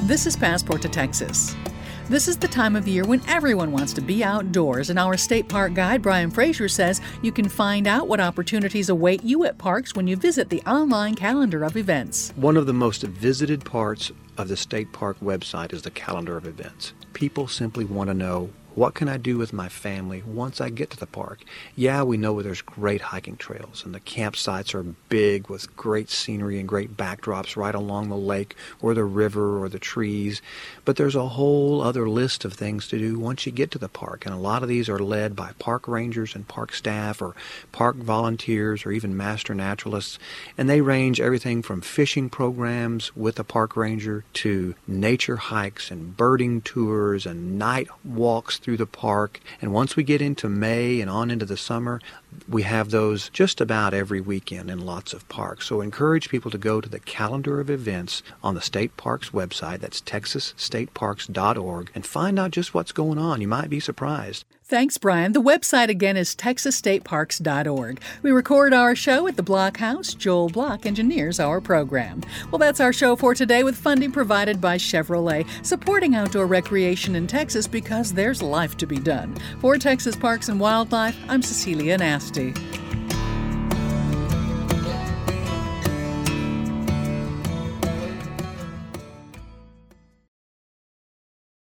This is Passport to Texas. This is the time of year when everyone wants to be outdoors, and our state park guide, Brian Frazier, says you can find out what opportunities await you at parks when you visit the online calendar of events. One of the most visited parts of the state park website is the calendar of events. People simply want to know, what can I do with my family once I get to the park? Yeah, we know there's great hiking trails, and the campsites are big with great scenery and great backdrops right along the lake or the river or the trees. But there's a whole other list of things to do once you get to the park, and a lot of these are led by park rangers and park staff or park volunteers or even master naturalists. And they range everything from fishing programs with a park ranger to nature hikes and birding tours and night walks through the park. And once we get into May and on into the summer, we have those just about every weekend in lots of parks. So encourage people to go to the calendar of events on the state parks website. That's texasstateparks.org, and find out just what's going on. You might be surprised. Thanks, Brian. The website again is texasstateparks.org. We record our show at the Block House. Joel Block engineers our program. Well, that's our show for today, with funding provided by Chevrolet, supporting outdoor recreation in Texas because there's life to be done. For Texas Parks and Wildlife, I'm Cecilia Nasty.